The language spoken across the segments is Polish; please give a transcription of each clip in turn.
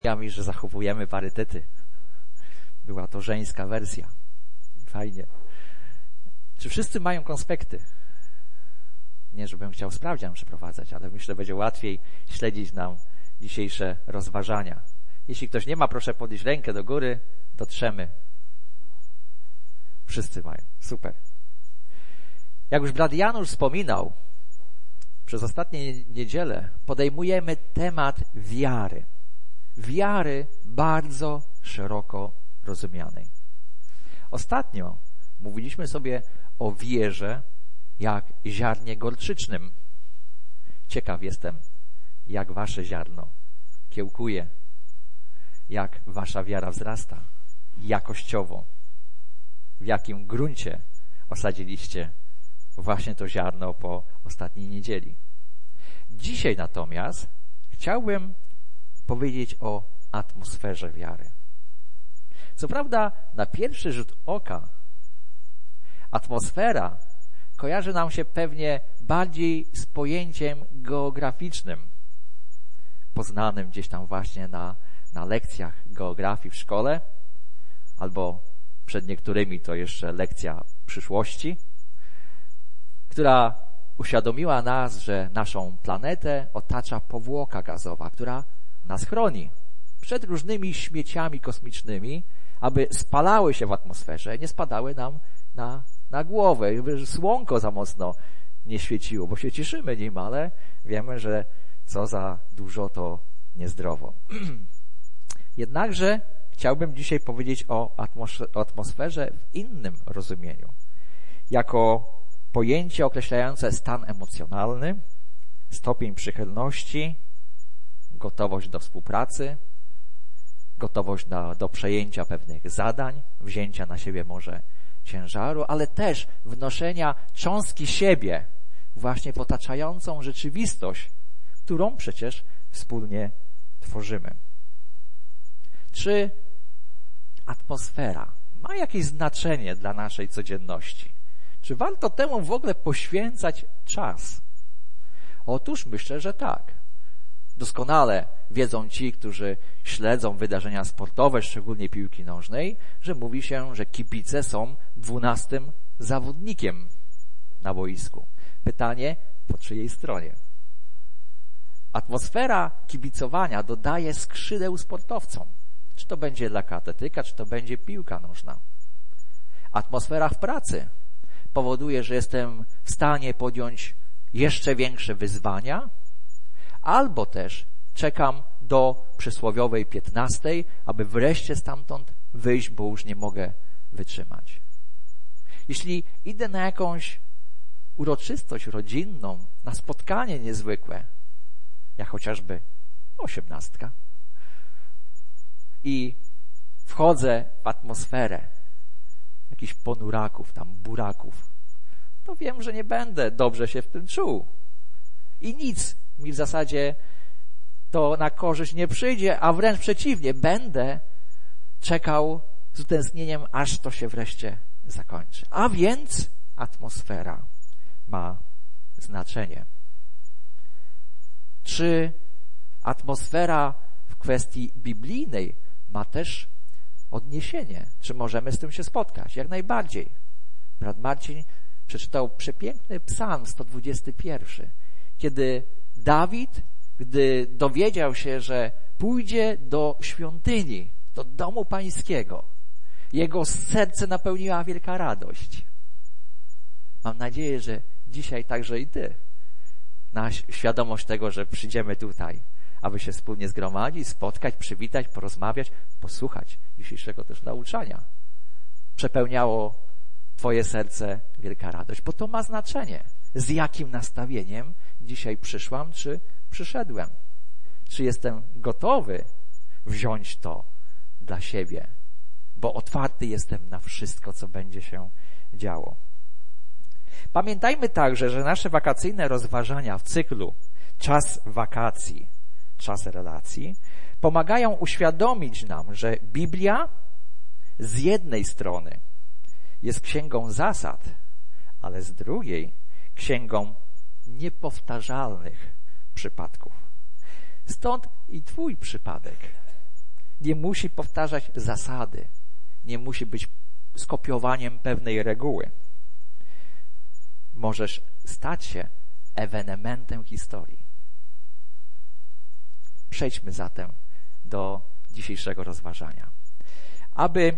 że zachowujemy parytety. Była to żeńska wersja. Fajnie. Czy wszyscy mają konspekty? Nie, żebym chciał sprawdzian przeprowadzać, ale myślę, będzie łatwiej śledzić nam dzisiejsze rozważania. Jeśli ktoś nie ma, proszę podnieść rękę do góry, dotrzemy. Wszyscy mają. Super. Jak już brat Janusz wspominał, przez ostatnie niedzielę podejmujemy temat wiary. Wiary bardzo szeroko rozumianej. Ostatnio mówiliśmy sobie o wierze jak ziarnie gorczycznym. Ciekaw jestem, jak wasze ziarno kiełkuje, jak wasza wiara wzrasta jakościowo, w jakim gruncie osadziliście właśnie to ziarno po ostatniej niedzieli. Dzisiaj natomiast chciałbym powiedzieć o atmosferze wiary. Co prawda, na pierwszy rzut oka atmosfera kojarzy nam się pewnie bardziej z pojęciem geograficznym, poznanym gdzieś tam właśnie na lekcjach geografii w szkole, albo przed niektórymi to jeszcze lekcja przyszłości, która uświadomiła nas, że naszą planetę otacza powłoka gazowa, która nas chroni przed różnymi śmieciami kosmicznymi, aby spalały się w atmosferze, nie spadały nam na głowę, żeby słonko za mocno nie świeciło, bo się cieszymy nim, ale wiemy, że co za dużo to niezdrowo. Jednakże chciałbym dzisiaj powiedzieć o atmosferze w innym rozumieniu. Jako pojęcie określające stan emocjonalny, stopień przychylności, gotowość do współpracy, gotowość do przejęcia pewnych zadań, wzięcia na siebie może ciężaru, ale też wnoszenia cząstki siebie właśnie w otaczającą rzeczywistość, którą przecież wspólnie tworzymy. Czy atmosfera ma jakieś znaczenie dla naszej codzienności? Czy warto temu w ogóle poświęcać czas? Otóż myślę, że tak. Doskonale wiedzą ci, którzy śledzą wydarzenia sportowe, szczególnie piłki nożnej, że mówi się, że kibice są 12. zawodnikiem na boisku. Pytanie, po czyjej stronie? Atmosfera kibicowania dodaje skrzydeł sportowcom. Czy to będzie lekka atletyka, czy to będzie piłka nożna. Atmosfera w pracy powoduje, że jestem w stanie podjąć jeszcze większe wyzwania, albo też czekam do przysłowiowej 15, aby wreszcie stamtąd wyjść, bo już nie mogę wytrzymać. Jeśli idę na jakąś uroczystość rodzinną, na spotkanie niezwykłe, jak chociażby 18, i wchodzę w atmosferę jakichś ponuraków, tam buraków, to wiem, że nie będę dobrze się w tym czuł. I nic mi w zasadzie to na korzyść nie przyjdzie, a wręcz przeciwnie, będę czekał z utęsknieniem, aż to się wreszcie zakończy. A więc atmosfera ma znaczenie. Czy atmosfera w kwestii biblijnej ma też odniesienie? Czy możemy z tym się spotkać? Jak najbardziej. Brat Marcin przeczytał przepiękny psalm 121, kiedy Dawid, gdy dowiedział się, że pójdzie do świątyni, do domu pańskiego, jego serce napełniła wielka radość. Mam nadzieję, że dzisiaj także i ty, na świadomość tego, że przyjdziemy tutaj, aby się wspólnie zgromadzić, spotkać, przywitać, porozmawiać, posłuchać dzisiejszego też nauczania, przepełniało twoje serce wielka radość, bo to ma znaczenie, z jakim nastawieniem dzisiaj przyszłam, czy przyszedłem. Czy jestem gotowy wziąć to dla siebie, bo otwarty jestem na wszystko, co będzie się działo. Pamiętajmy także, że nasze wakacyjne rozważania w cyklu Czas wakacji, czas relacji pomagają uświadomić nam, że Biblia z jednej strony jest księgą zasad, ale z drugiej księgą niepowtarzalnych przypadków. Stąd i twój przypadek nie musi powtarzać zasady, nie musi być skopiowaniem pewnej reguły. Możesz stać się ewenementem historii. Przejdźmy zatem do dzisiejszego rozważania. Aby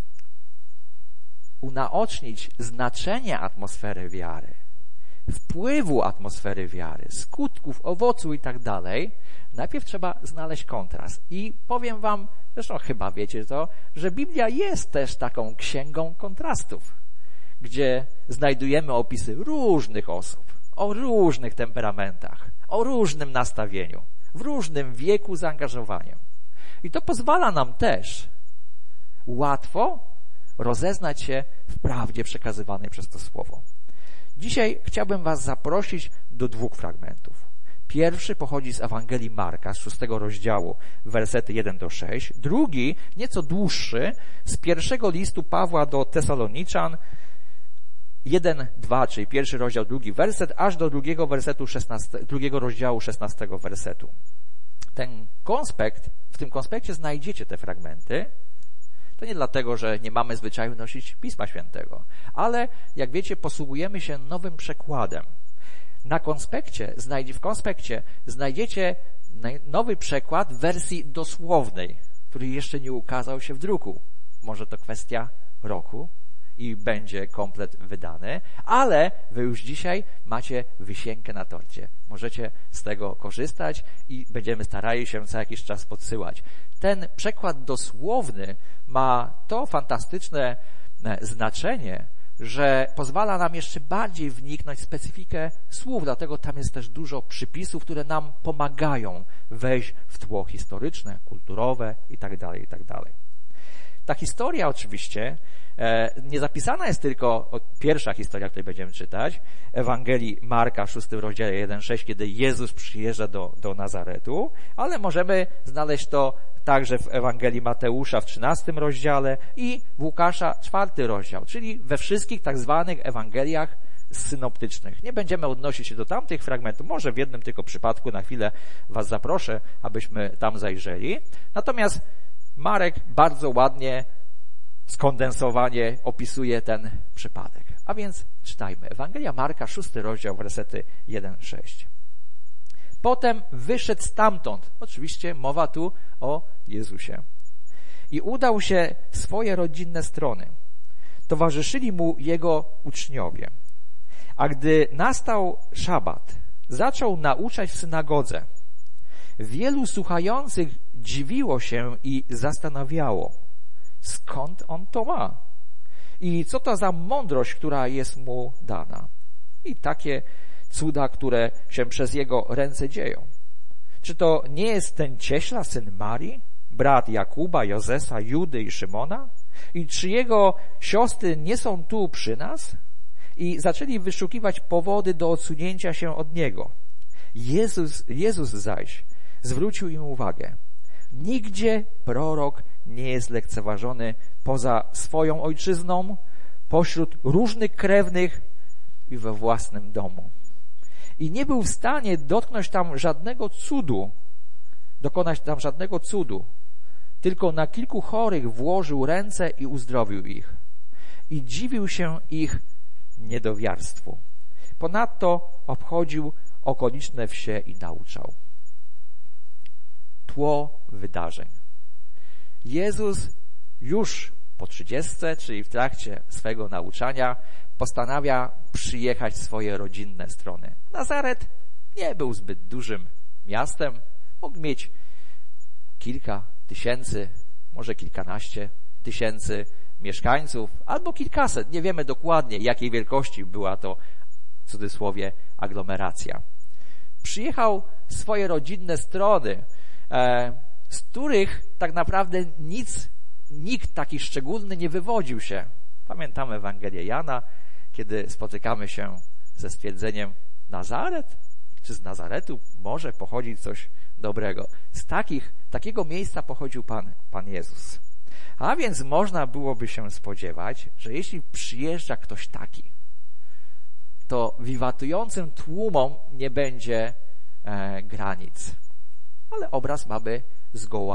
unaocznić znaczenie atmosfery wiary, wpływu atmosfery wiary, skutków, owoców i tak dalej, najpierw trzeba znaleźć kontrast. I powiem wam, zresztą chyba wiecie to, że Biblia jest też taką księgą kontrastów, gdzie znajdujemy opisy różnych osób, o różnych temperamentach, o różnym nastawieniu, w różnym wieku zaangażowania. I to pozwala nam też łatwo rozeznać się w prawdzie przekazywanej przez to słowo. Dzisiaj chciałbym was zaprosić do 2 fragmentów. Pierwszy pochodzi z Ewangelii Marka, z 6 rozdziału, wersety 1-6. Drugi, nieco dłuższy, z pierwszego listu Pawła do Tesaloniczan, 1-2, czyli pierwszy rozdział, drugi werset, aż do drugiego rozdziału 16 wersetu. W tym konspekcie znajdziecie te fragmenty. To nie dlatego, że nie mamy zwyczaju nosić Pisma Świętego, ale jak wiecie, posługujemy się nowym przekładem. W konspekcie znajdziecie nowy przekład w wersji dosłownej, który jeszcze nie ukazał się w druku. Może to kwestia roku i będzie komplet wydany, ale wy już dzisiaj macie wisienkę na torcie. Możecie z tego korzystać i będziemy starali się co jakiś czas podsyłać. Ten przekład dosłowny ma to fantastyczne znaczenie, że pozwala nam jeszcze bardziej wniknąć w specyfikę słów, dlatego tam jest też dużo przypisów, które nam pomagają wejść w tło historyczne, kulturowe itd., itd. Ta historia oczywiście nie zapisana jest tylko pierwsza historia, której będziemy czytać, Ewangelii Marka, 6 rozdziale 1-6, kiedy Jezus przyjeżdża do Nazaretu, ale możemy znaleźć to także w Ewangelii Mateusza w 13 rozdziale i w Łukasza 4 rozdział, czyli we wszystkich tak zwanych Ewangeliach synoptycznych. Nie będziemy odnosić się do tamtych fragmentów, może w jednym tylko przypadku na chwilę was zaproszę, abyśmy tam zajrzeli. Natomiast Marek bardzo ładnie, skondensowanie opisuje ten przypadek. A więc czytajmy. Ewangelia Marka, 6 rozdział, wersety 1-6. Potem wyszedł stamtąd, oczywiście mowa tu o Jezusie, i udał się w swoje rodzinne strony. Towarzyszyli mu jego uczniowie. A gdy nastał szabat, zaczął nauczać w synagodze. Wielu słuchających dziwiło się i zastanawiało, skąd on to ma i co to za mądrość, która jest mu dana. I takie cuda, które się przez jego ręce dzieją. Czy to nie jest ten cieśla, syn Marii, brat Jakuba, Jozesa, Judy i Szymona? I czy jego siostry nie są tu przy nas? I zaczęli wyszukiwać powody do odsunięcia się od niego. Jezus zaś zwrócił im uwagę. Nigdzie prorok nie jest lekceważony poza swoją ojczyzną, pośród różnych krewnych i we własnym domu. I nie był w stanie dokonać tam żadnego cudu, tylko na kilku chorych włożył ręce i uzdrowił ich. I dziwił się ich niedowiarstwu. Ponadto obchodził okoliczne wsie i nauczał. Tło wydarzeń. Jezus już po 30, czyli w trakcie swego nauczania, postanawia przyjechać w swoje rodzinne strony. Nazaret nie był zbyt dużym miastem. Mógł mieć kilka tysięcy, może kilkanaście tysięcy mieszkańców, albo kilkaset. Nie wiemy dokładnie, jakiej wielkości była to, w cudzysłowie, aglomeracja. Przyjechał w swoje rodzinne strony, z których tak naprawdę nikt taki szczególny nie wywodził się. Pamiętamy Ewangelię Jana, kiedy spotykamy się ze stwierdzeniem Nazaret? Czy z Nazaretu może pochodzić coś dobrego? Z takiego miejsca pochodził Pan Jezus. A więc można byłoby się spodziewać, że jeśli przyjeżdża ktoś taki, to wiwatującym tłumom nie będzie granic. Ale obraz mamy zgoła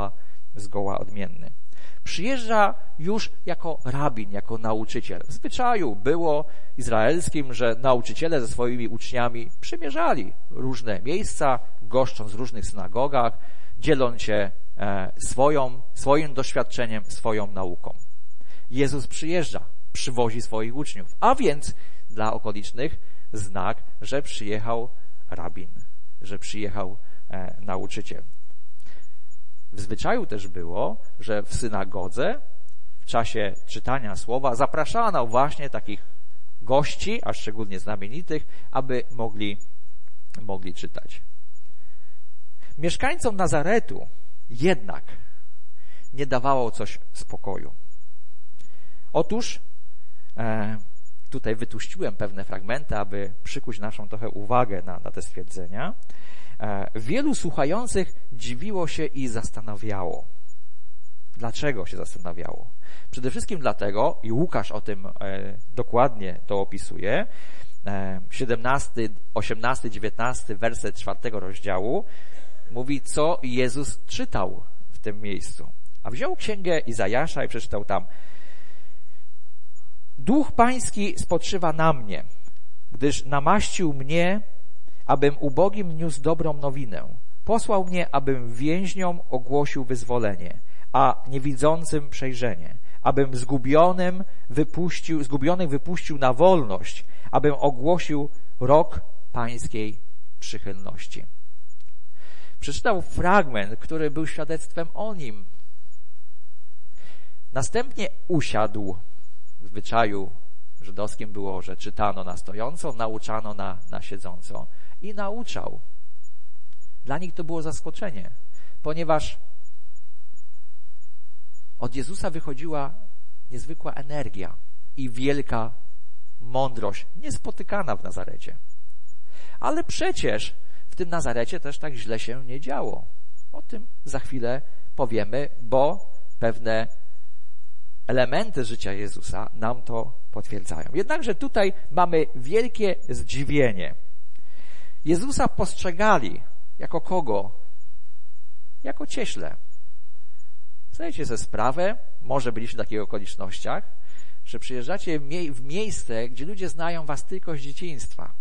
zgoła odmienny. Przyjeżdża już jako rabin, jako nauczyciel. W zwyczaju było izraelskim, że nauczyciele ze swoimi uczniami przymierzali różne miejsca, goszcząc w różnych synagogach, dzieląc się swoim doświadczeniem, swoją nauką. Jezus przyjeżdża, przywozi swoich uczniów, a więc dla okolicznych znak, że przyjechał rabin, że przyjechał nauczyciel. W zwyczaju też było, że w synagodze w czasie czytania słowa zapraszano właśnie takich gości, a szczególnie znamienitych, aby mogli czytać. Mieszkańcom Nazaretu jednak nie dawało coś spokoju. Otóż tutaj wytłuściłem pewne fragmenty, aby przykuć naszą trochę uwagę na te stwierdzenia. Wielu słuchających dziwiło się i zastanawiało. Dlaczego się zastanawiało? Przede wszystkim dlatego, i Łukasz o tym dokładnie to opisuje, 17, 18, 19 werset 4 rozdziału mówi, co Jezus czytał w tym miejscu. A wziął księgę Izajasza i przeczytał tam: Duch Pański spoczywa na mnie, gdyż namaścił mnie, abym ubogim niósł dobrą nowinę. Posłał mnie, abym więźniom ogłosił wyzwolenie, a niewidzącym przejrzenie, abym zgubionych wypuścił na wolność, abym ogłosił rok Pańskiej przychylności. Przeczytał fragment, który był świadectwem o nim. Następnie usiadł. W zwyczaju żydowskim było, że czytano na stojąco, nauczano na siedząco i nauczał. Dla nich to było zaskoczenie, ponieważ od Jezusa wychodziła niezwykła energia i wielka mądrość, niespotykana w Nazarecie. Ale przecież w tym Nazarecie też tak źle się nie działo. O tym za chwilę powiemy, bo pewne elementy życia Jezusa nam to potwierdzają. Jednakże tutaj mamy wielkie zdziwienie. Jezusa postrzegali jako kogo? Jako cieśle. Zdajecie sobie sprawę, może byliście w takich okolicznościach, że przyjeżdżacie w miejsce, gdzie ludzie znają was tylko z dzieciństwa.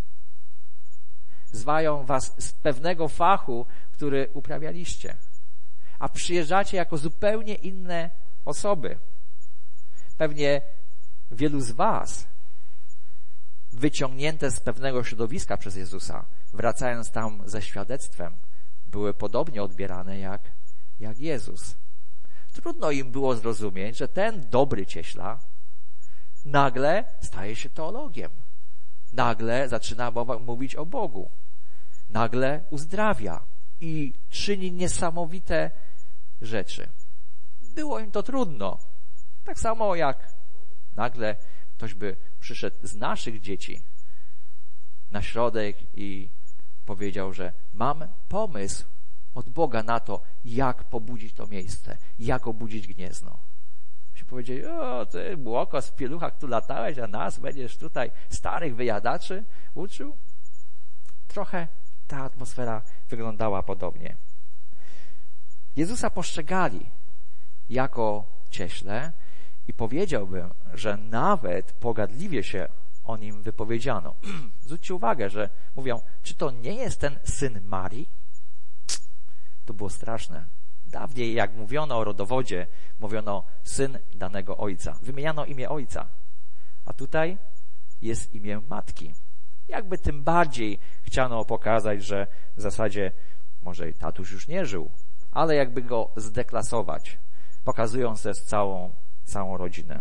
Znają was z pewnego fachu, który uprawialiście. A przyjeżdżacie jako zupełnie inne osoby. Pewnie wielu z was, wyciągnięte z pewnego środowiska przez Jezusa, wracając tam ze świadectwem, były podobnie odbierane jak Jezus. Trudno im było zrozumieć, że ten dobry cieśla nagle staje się teologiem. Nagle zaczyna mówić o Bogu. Nagle uzdrawia i czyni niesamowite rzeczy. Było im to trudno. Tak samo jak nagle ktoś by przyszedł z naszych dzieci na środek i powiedział, że mam pomysł od Boga na to, jak pobudzić to miejsce, jak obudzić Gniezno. Się powiedzieli: o, ty błokos w pieluchach tu latałeś, a nas będziesz tutaj starych wyjadaczy uczył? Trochę ta atmosfera wyglądała podobnie. Jezusa postrzegali jako cieśle i powiedziałbym, że nawet pogardliwie się o nim wypowiedziano. Zwróćcie uwagę, że mówią: czy to nie jest ten syn Marii? To było straszne. Dawniej, jak mówiono o rodowodzie, mówiono syn danego ojca. Wymieniano imię ojca. A tutaj jest imię matki. Jakby tym bardziej chciano pokazać, że w zasadzie może tatuś już nie żył, ale jakby go zdeklasować, pokazując też całą rodzinę.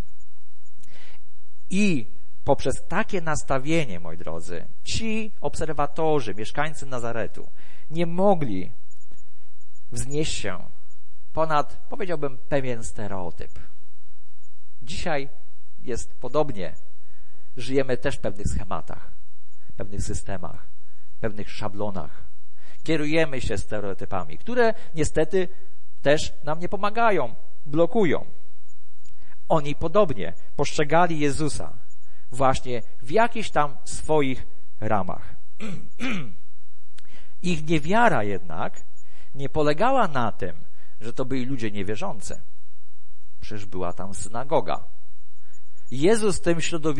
I poprzez takie nastawienie, moi drodzy, ci obserwatorzy, mieszkańcy Nazaretu nie mogli wznieść się ponad, powiedziałbym, pewien stereotyp. Dzisiaj jest podobnie. Żyjemy też w pewnych schematach, pewnych systemach, pewnych szablonach. Kierujemy się stereotypami, które niestety też nam nie pomagają, blokują. Oni podobnie postrzegali Jezusa właśnie w jakichś tam swoich ramach. Ich niewiara jednak nie polegała na tym, że to byli ludzie niewierzący. Przecież była tam synagoga. Jezus w tym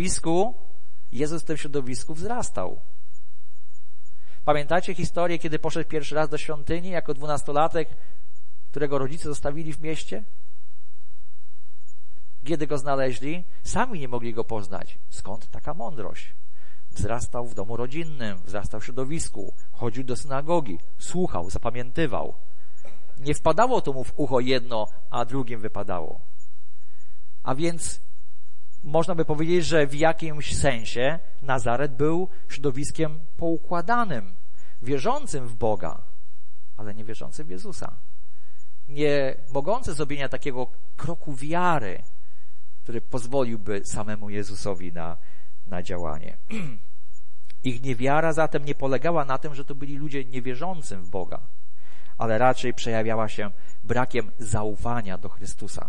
środowisku wzrastał. Pamiętacie historię, kiedy poszedł pierwszy raz do świątyni jako 12-latek, którego rodzice zostawili w mieście? Kiedy go znaleźli, sami nie mogli go poznać. Skąd taka mądrość? Wzrastał w domu rodzinnym, wzrastał w środowisku, chodził do synagogi, słuchał, zapamiętywał. Nie wpadało to mu w ucho jedno, a drugim wypadało. A więc można by powiedzieć, że w jakimś sensie Nazaret był środowiskiem poukładanym, wierzącym w Boga, ale nie wierzącym w Jezusa. Nie mogący zrobienia takiego kroku wiary, który pozwoliłby samemu Jezusowi na działanie. Ich niewiara zatem nie polegała na tym, że to byli ludzie niewierzącym w Boga, ale raczej przejawiała się brakiem zaufania do Chrystusa.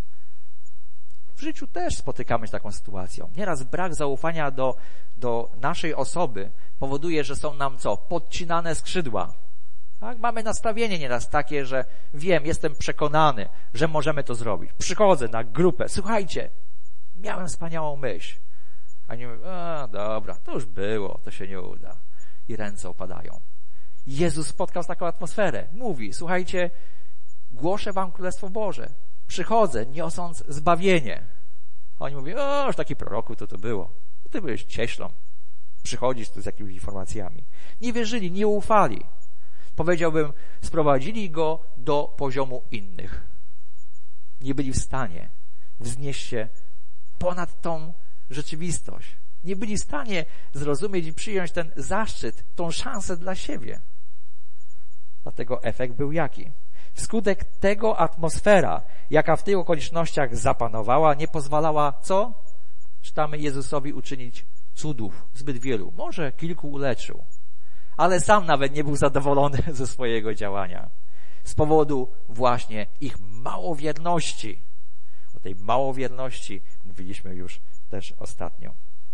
W życiu też spotykamy się z taką sytuacją. Nieraz brak zaufania do naszej osoby powoduje, że są nam podcinane skrzydła. Tak? Mamy nastawienie nieraz takie, że jestem przekonany, że możemy to zrobić. Przychodzę na grupę, słuchajcie, miałem wspaniałą myśl. A nie mówię, dobra, to już było, to się nie uda. I ręce opadają. Jezus spotkał z taką atmosferę. Mówi, słuchajcie, głoszę wam Królestwo Boże. Przychodzę, niosąc zbawienie. A oni mówią, już taki proroku to było. Ty byłeś cieślą. Przychodzisz tu z jakimiś informacjami. Nie wierzyli, nie ufali. Powiedziałbym, sprowadzili go do poziomu innych. Nie byli w stanie wznieść się ponad tą rzeczywistość. Nie byli w stanie zrozumieć i przyjąć ten zaszczyt, tą szansę dla siebie. Dlatego efekt był jaki? Wskutek tego atmosfera, jaka w tych okolicznościach zapanowała, nie pozwalała, czytamy, Jezusowi uczynić cudów, zbyt wielu. Może kilku uleczył, ale sam nawet nie był zadowolony ze swojego działania. Z powodu właśnie ich małowierności. O tej małowierności mówiliśmy już też ostatnio.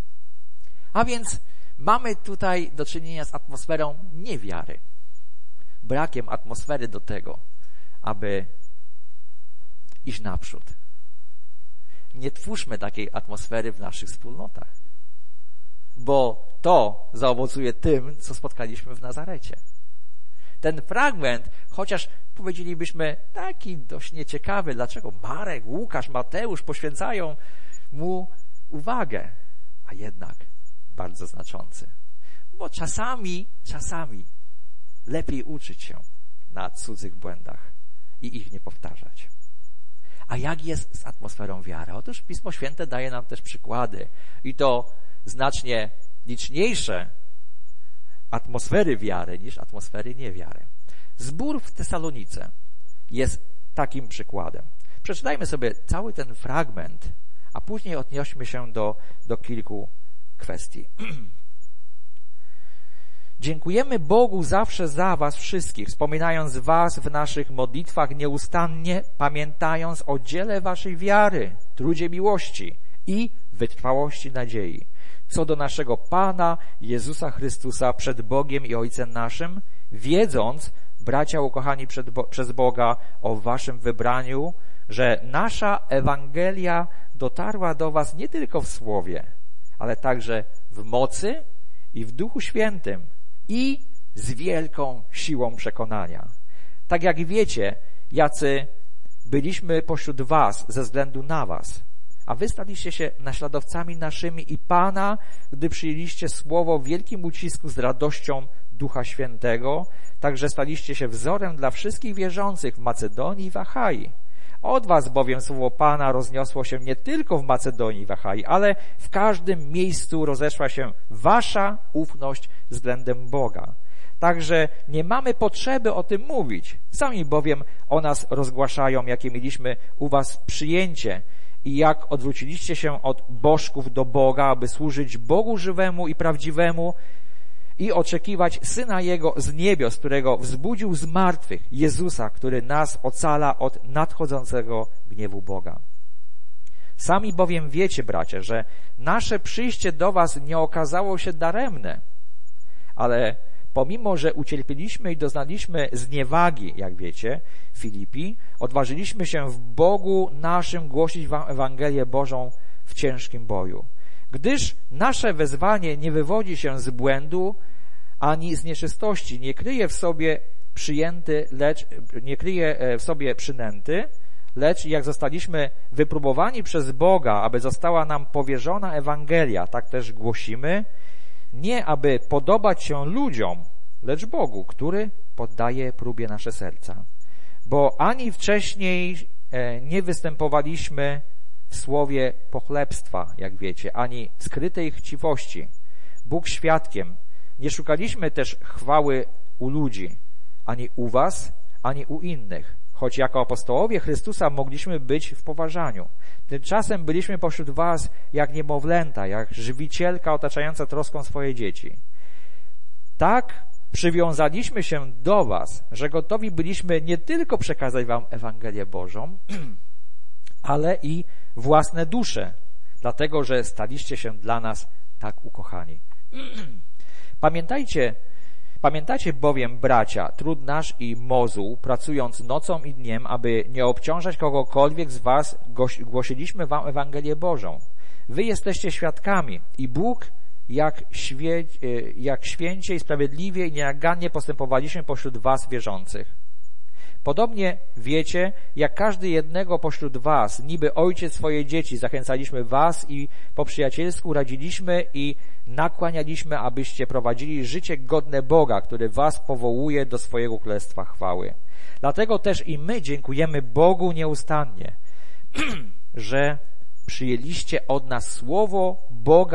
A więc mamy tutaj do czynienia z atmosferą niewiary. Brakiem atmosfery do tego, aby iść naprzód. Nie twórzmy takiej atmosfery w naszych wspólnotach, bo to zaowocuje tym, co spotkaliśmy w Nazarecie. Ten fragment, chociaż powiedzielibyśmy taki dość nieciekawy, dlaczego Marek, Łukasz, Mateusz poświęcają mu uwagę, a jednak bardzo znaczący. Bo czasami lepiej uczyć się na cudzych błędach i ich nie powtarzać. A jak jest z atmosferą wiary? Otóż Pismo Święte daje nam też przykłady i to znacznie liczniejsze atmosfery wiary niż atmosfery niewiary. Zbór w Tesalonice jest takim przykładem. Przeczytajmy sobie cały ten fragment, a później odnieśmy się do kilku kwestii. Dziękujemy Bogu zawsze za was wszystkich, wspominając was w naszych modlitwach nieustannie, pamiętając o dziele waszej wiary, trudzie miłości i wytrwałości nadziei. Co do naszego Pana Jezusa Chrystusa przed Bogiem i Ojcem naszym, wiedząc, bracia ukochani przez Boga, o waszym wybraniu, że nasza Ewangelia dotarła do was nie tylko w słowie, ale także w mocy i w Duchu Świętym i z wielką siłą przekonania. Tak jak wiecie, jacy byliśmy pośród was ze względu na was, a wy staliście się naśladowcami naszymi i Pana, gdy przyjęliście słowo w wielkim ucisku z radością Ducha Świętego, także staliście się wzorem dla wszystkich wierzących w Macedonii i w Achai. Od was bowiem słowo Pana rozniosło się nie tylko w Macedonii i w Achai, ale w każdym miejscu rozeszła się wasza ufność względem Boga. Także nie mamy potrzeby o tym mówić. Sami bowiem o nas rozgłaszają, jakie mieliśmy u was przyjęcie i jak odwróciliście się od bożków do Boga, aby służyć Bogu żywemu i prawdziwemu i oczekiwać Syna Jego z niebios, którego wzbudził z martwych, Jezusa, który nas ocala od nadchodzącego gniewu Boga. Sami bowiem wiecie, bracia, że nasze przyjście do was nie okazało się daremne, ale pomimo że ucierpieliśmy i doznaliśmy zniewagi, jak wiecie, Filipi, odważyliśmy się w Bogu naszym głosić wam Ewangelię Bożą w ciężkim boju. Gdyż nasze wezwanie nie wywodzi się z błędu ani z nieczystości, nie kryje w sobie przynęty, lecz jak zostaliśmy wypróbowani przez Boga, aby została nam powierzona Ewangelia, tak też głosimy, nie aby podobać się ludziom, lecz Bogu, który poddaje próbie nasze serca. Bo ani wcześniej nie występowaliśmy w słowie pochlebstwa, jak wiecie, ani skrytej chciwości. Bóg świadkiem. Nie szukaliśmy też chwały u ludzi, ani u was, ani u innych, choć jako apostołowie Chrystusa mogliśmy być w poważaniu. Tymczasem byliśmy pośród was jak niemowlęta, jak żywicielka otaczająca troską swoje dzieci. Tak przywiązaliśmy się do was, że gotowi byliśmy nie tylko przekazać wam Ewangelię Bożą, ale i własne dusze, dlatego że staliście się dla nas tak ukochani. Pamiętajcie bowiem, bracia, trud nasz i mozuł, pracując nocą i dniem, aby nie obciążać kogokolwiek z was, głosiliśmy wam Ewangelię Bożą. Wy jesteście świadkami i Bóg, jak święcie i sprawiedliwie i nienagannie postępowaliśmy pośród was wierzących. Podobnie wiecie, jak każdy jednego pośród was, niby ojciec swoje dzieci, zachęcaliśmy was i po przyjacielsku radziliśmy i nakłanialiśmy, abyście prowadzili życie godne Boga, który was powołuje do swojego królestwa chwały. Dlatego też i my dziękujemy Bogu nieustannie, że przyjęliście od nas słowo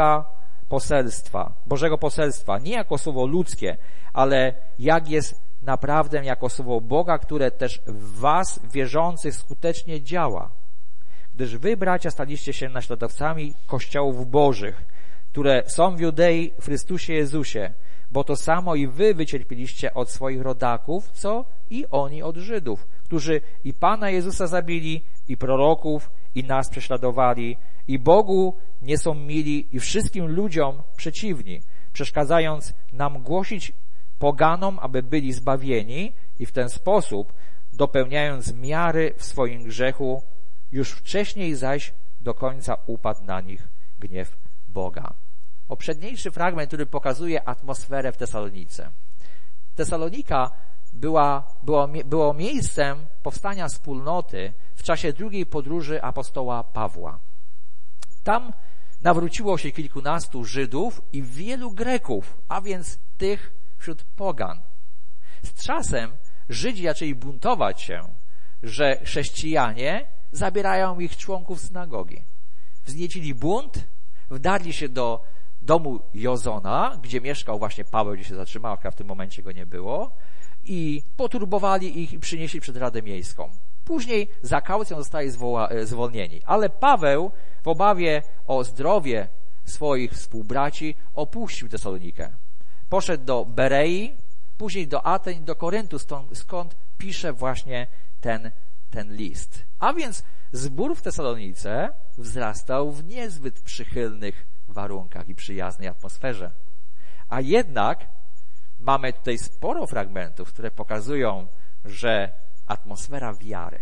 Bożego poselstwa, nie jako słowo ludzkie, ale jak jest naprawdę jako słowo Boga, które też w was, wierzących, skutecznie działa. Gdyż wy, bracia, staliście się naśladowcami Kościołów Bożych, które są w Judei w Chrystusie Jezusie, bo to samo i wy wycierpieliście od swoich rodaków, co i oni od Żydów, którzy i Pana Jezusa zabili, i proroków, i nas prześladowali, i Bogu nie są mili, i wszystkim ludziom przeciwni, przeszkadzając nam głosić poganom, aby byli zbawieni, i w ten sposób, dopełniając miary w swoim grzechu, już wcześniej zaś do końca upadł na nich gniew Boga. Poprzedniejszy fragment, który pokazuje atmosferę w Tesalonice. Tesalonika było miejscem powstania wspólnoty w czasie drugiej podróży apostoła Pawła. Tam nawróciło się kilkunastu Żydów i wielu Greków, a więc tych wśród pogan. Z czasem Żydzi zaczęli buntować się, że chrześcijanie zabierają ich członków synagogi. Wzniecili bunt, wdarli się do domu Jozona, gdzie mieszkał właśnie Paweł, gdzie się zatrzymał, a w tym momencie go nie było, i poturbowali ich i przynieśli przed Radę Miejską. Później za kaucją zostali zwolnieni. Ale Paweł w obawie o zdrowie swoich współbraci opuścił Tesalonikę. Poszedł do Berei, później do Aten i do Koryntu, skąd pisze właśnie ten list. A więc zbór w Tesalonice wzrastał w niezbyt przychylnych warunkach i przyjaznej atmosferze. A jednak mamy tutaj sporo fragmentów, które pokazują, że atmosfera wiary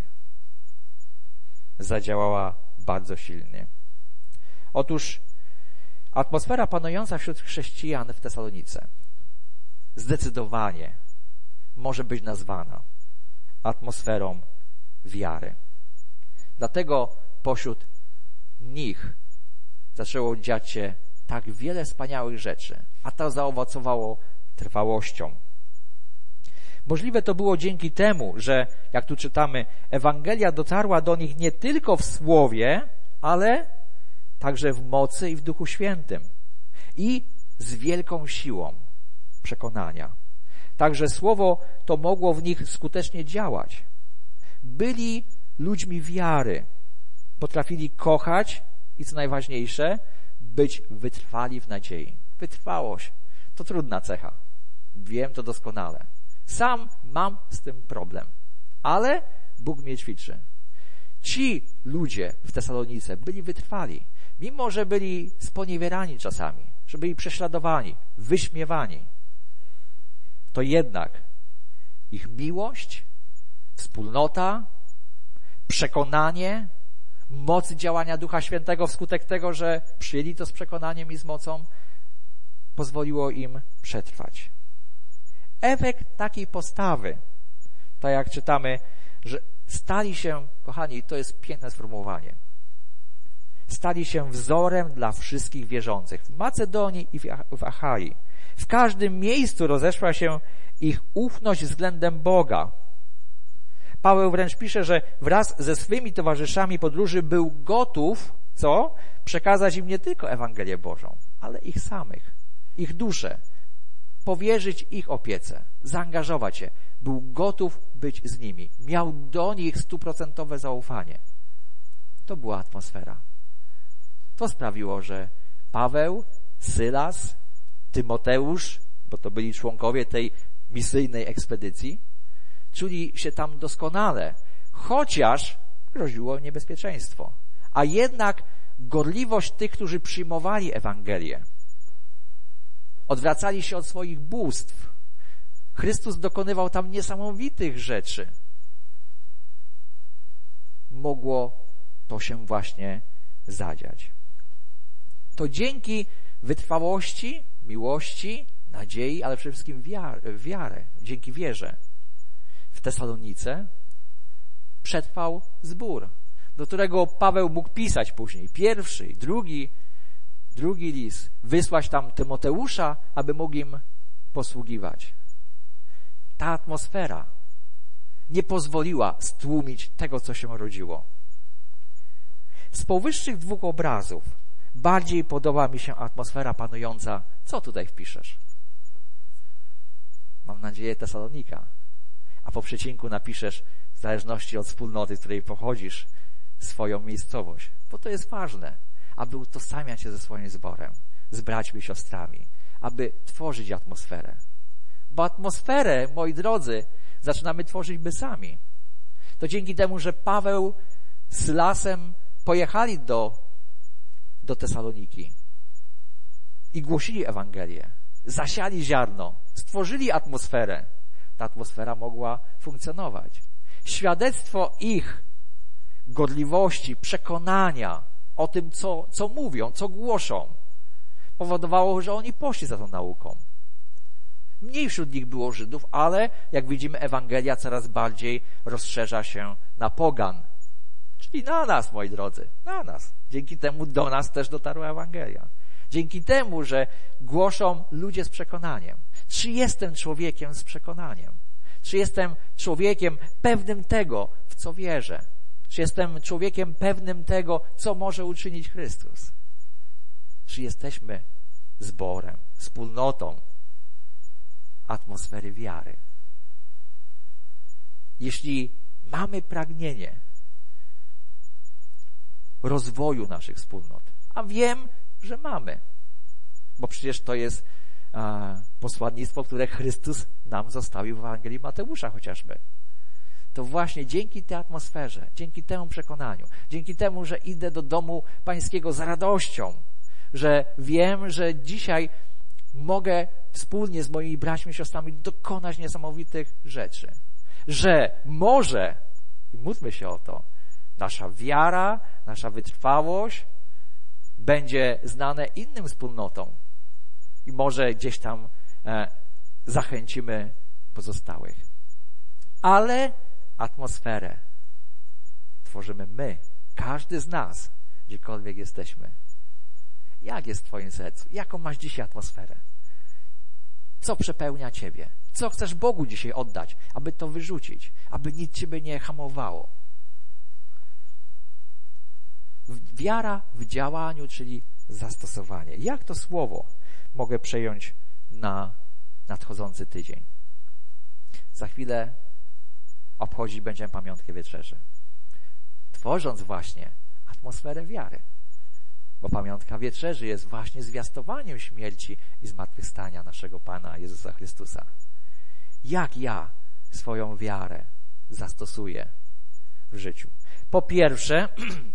zadziałała bardzo silnie. Otóż atmosfera panująca wśród chrześcijan w Tesalonice zdecydowanie może być nazwana atmosferą wiary. Dlatego pośród nich zaczęło dziać się tak wiele wspaniałych rzeczy, a to zaowocowało trwałością. Możliwe to było dzięki temu, że, jak tu czytamy, Ewangelia dotarła do nich nie tylko w słowie, ale także w mocy i w Duchu Świętym i z wielką siłą przekonania. Także słowo to mogło w nich skutecznie działać. Byli ludźmi wiary, potrafili kochać i, co najważniejsze, być wytrwali w nadziei. Wytrwałość to trudna cecha. Wiem to doskonale. Sam mam z tym problem, ale Bóg mnie ćwiczy. Ci ludzie w Tesalonice byli wytrwali, mimo że byli sponiewierani czasami, że byli prześladowani, wyśmiewani. to jednak ich miłość, wspólnota, przekonanie, moc działania Ducha Świętego wskutek tego, że przyjęli to z przekonaniem i z mocą, pozwoliło im przetrwać. Efekt takiej postawy, tak jak czytamy, że stali się, kochani, to jest piękne sformułowanie, stali się wzorem dla wszystkich wierzących w Macedonii i w Achai. W każdym miejscu rozeszła się ich ufność względem Boga. Paweł wręcz pisze, że wraz ze swymi towarzyszami podróży był gotów, co? Przekazać im nie tylko Ewangelię Bożą, ale ich samych, ich duszę, powierzyć ich opiece, zaangażować się. Był gotów być z nimi. Miał do nich 100% zaufanie. To była atmosfera. To sprawiło, że Paweł, Sylas, Tymoteusz, bo to byli członkowie tej misyjnej ekspedycji, czuli się tam doskonale, chociaż groziło niebezpieczeństwo. A jednak gorliwość tych, którzy przyjmowali Ewangelię, odwracali się od swoich bóstw. Chrystus dokonywał tam niesamowitych rzeczy. Mogło to się właśnie zadziać. To dzięki wytrwałości, miłości, nadziei, ale przede wszystkim wiarę, dzięki wierze w Tesalonice przetrwał zbór, do którego Paweł mógł pisać później pierwszy, drugi list, wysłać tam Tymoteusza, aby mógł im posługiwać. Ta atmosfera nie pozwoliła stłumić tego, co się rodziło. Z powyższych dwóch obrazów bardziej podoba mi się atmosfera panująca. Co tutaj wpiszesz? Mam nadzieję Tesalonika. A po przecinku napiszesz, w zależności od wspólnoty, z której pochodzisz, swoją miejscowość. Bo to jest ważne, aby utożsamiać się ze swoim zborem, z braćmi i siostrami, aby tworzyć atmosferę. Bo atmosferę, moi drodzy, zaczynamy tworzyć my sami. To dzięki temu, że Paweł z Sylasem pojechali do Tesaloniki i głosili Ewangelię, zasiali ziarno, stworzyli atmosferę. Ta atmosfera mogła funkcjonować. Świadectwo ich gorliwości, przekonania o tym, co mówią, co głoszą, powodowało, że oni poszli za tą nauką. Mniej wśród nich było Żydów, ale jak widzimy, Ewangelia coraz bardziej rozszerza się na pogan. Czyli na nas, moi drodzy, na nas. Dzięki temu do nas też dotarła Ewangelia. Dzięki temu, że głoszą ludzie z przekonaniem. Czy jestem człowiekiem z przekonaniem? Czy jestem człowiekiem pewnym tego, w co wierzę? Czy jestem człowiekiem pewnym tego, co może uczynić Chrystus? Czy jesteśmy zborem, wspólnotą atmosfery wiary? Jeśli mamy pragnienie rozwoju naszych wspólnot, a wiem, że mamy, bo przecież to jest posłannictwo, które Chrystus nam zostawił w Ewangelii Mateusza chociażby. To właśnie dzięki tej atmosferze, dzięki temu przekonaniu, dzięki temu, że idę do domu pańskiego z radością, że wiem, że dzisiaj mogę wspólnie z moimi braćmi i siostrami dokonać niesamowitych rzeczy. Że może, i módlmy się o to, nasza wiara, nasza wytrwałość będzie znane innym wspólnotom i może gdzieś tam zachęcimy pozostałych. Ale atmosferę tworzymy my, każdy z nas, gdziekolwiek jesteśmy. Jak jest w twoim sercu? Jaką masz dzisiaj atmosferę? Co przepełnia ciebie? Co chcesz Bogu dzisiaj oddać, aby to wyrzucić, aby nic ciebie nie hamowało? Wiara w działaniu, czyli zastosowanie. Jak to słowo mogę przejąć na nadchodzący tydzień? Za chwilę obchodzić będziemy pamiątkę wieczerzy, tworząc właśnie atmosferę wiary, bo pamiątka wieczerzy jest właśnie zwiastowaniem śmierci i zmartwychwstania naszego Pana Jezusa Chrystusa. Jak ja swoją wiarę zastosuję w życiu? Po pierwsze,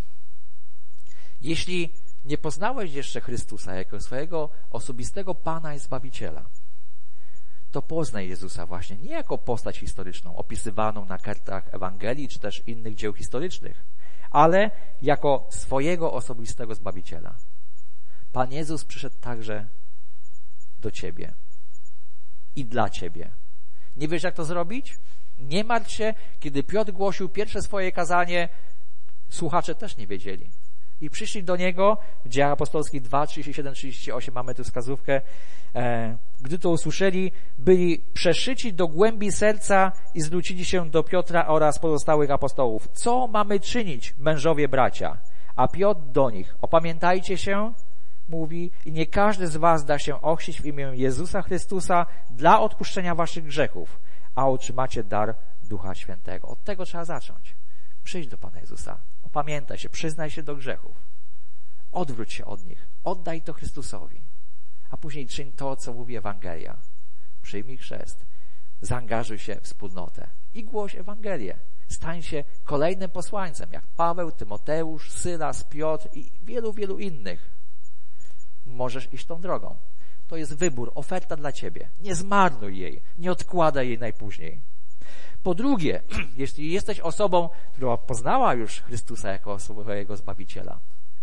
jeśli nie poznałeś jeszcze Chrystusa jako swojego osobistego Pana i Zbawiciela, to poznaj Jezusa właśnie nie jako postać historyczną, opisywaną na kartach Ewangelii czy też innych dzieł historycznych, ale jako swojego osobistego Zbawiciela. Pan Jezus przyszedł także do ciebie i dla ciebie. Nie wiesz, jak to zrobić? Nie martw się, kiedy Piotr głosił pierwsze swoje kazanie, słuchacze też nie wiedzieli. I przyszli do niego, w Dziejach Apostolskich 2, 37-38, mamy tu wskazówkę. Gdy to usłyszeli, byli przeszyci do głębi serca i zwrócili się do Piotra oraz pozostałych apostołów. Co mamy czynić, mężowie bracia? A Piotr do nich, opamiętajcie się, mówi, i nie każdy z was da się ochrzcić w imię Jezusa Chrystusa dla odpuszczenia waszych grzechów, a otrzymacie dar Ducha Świętego. Od tego trzeba zacząć. Przyjdź do Pana Jezusa, opamiętaj się, przyznaj się do grzechów, odwróć się od nich, oddaj to Chrystusowi, a później czyń to, co mówi Ewangelia. Przyjmij chrzest, zaangażuj się w wspólnotę i głoś Ewangelię. Stań się kolejnym posłańcem, jak Paweł, Tymoteusz, Sylas, Piotr i wielu, wielu innych. Możesz iść tą drogą. To jest wybór, oferta dla ciebie. Nie zmarnuj jej, nie odkładaj jej najpóźniej. Po drugie, jeśli jesteś osobą, która poznała już Chrystusa jako swojego Zbawiciela,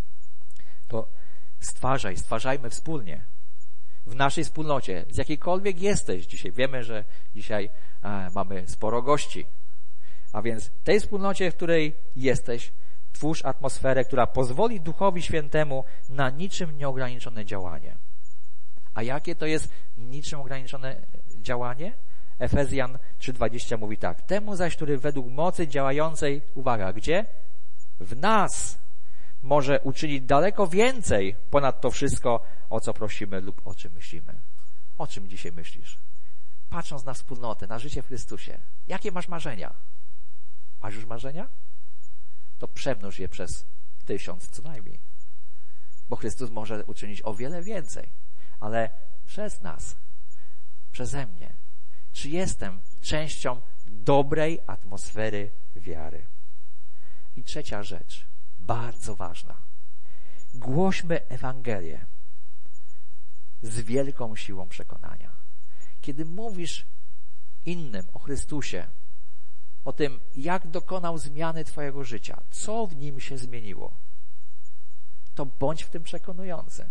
to stwarzajmy wspólnie w naszej wspólnocie, z jakiejkolwiek jesteś dzisiaj. Wiemy, że dzisiaj mamy sporo gości, a więc w tej wspólnocie, w której jesteś, twórz atmosferę, która pozwoli Duchowi Świętemu na niczym nieograniczone działanie. A jakie to jest niczym ograniczone działanie? Efezjan 3:20 mówi tak. Temu zaś, który według mocy działającej, uwaga, gdzie? W nas może uczynić daleko więcej ponad to wszystko, o co prosimy lub o czym myślimy. O czym dzisiaj myślisz? Patrząc na wspólnotę, na życie w Chrystusie. Jakie masz marzenia? Masz już marzenia? To przemnóż je przez 1000 co najmniej. Bo Chrystus może uczynić o wiele więcej. Ale przez nas, przeze mnie, czy jestem częścią dobrej atmosfery wiary? I trzecia rzecz, bardzo ważna. Głośmy Ewangelię z wielką siłą przekonania. Kiedy mówisz innym o Chrystusie, o tym, jak dokonał zmiany twojego życia, co w nim się zmieniło, to bądź w tym przekonujący.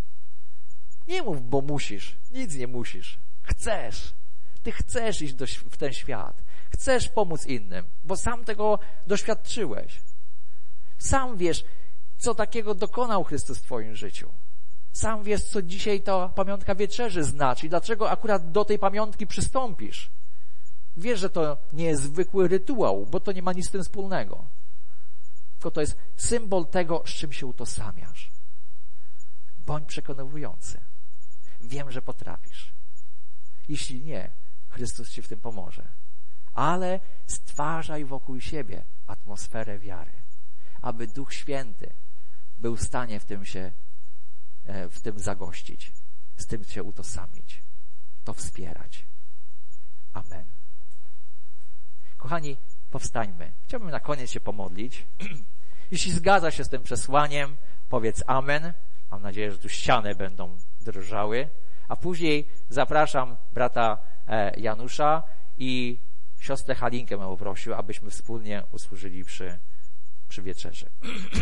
Nie mów, bo musisz. Nic nie musisz. Chcesz. Ty chcesz iść w ten świat. Chcesz pomóc innym, bo sam tego doświadczyłeś. Sam wiesz, co takiego dokonał Chrystus w twoim życiu. Sam wiesz, co dzisiaj ta pamiątka wieczerzy znaczy i dlaczego akurat do tej pamiątki przystąpisz. Wiesz, że to nie jest zwykły rytuał, bo to nie ma nic z tym wspólnego. Tylko to jest symbol tego, z czym się utożsamiasz. Bądź przekonujący. Wiem, że potrafisz. Jeśli nie, Chrystus ci w tym pomoże. Ale stwarzaj wokół siebie atmosferę wiary, aby Duch Święty był w stanie w tym zagościć, z tym się utożsamić, to wspierać. Amen. Kochani, powstańmy. Chciałbym na koniec się pomodlić. Jeśli zgadza się z tym przesłaniem, powiedz amen. Mam nadzieję, że tu ściany będą drżały. A później zapraszam brata Janusza i siostrę Halinkę bym poprosił, abyśmy wspólnie usłużyli przy wieczerzy.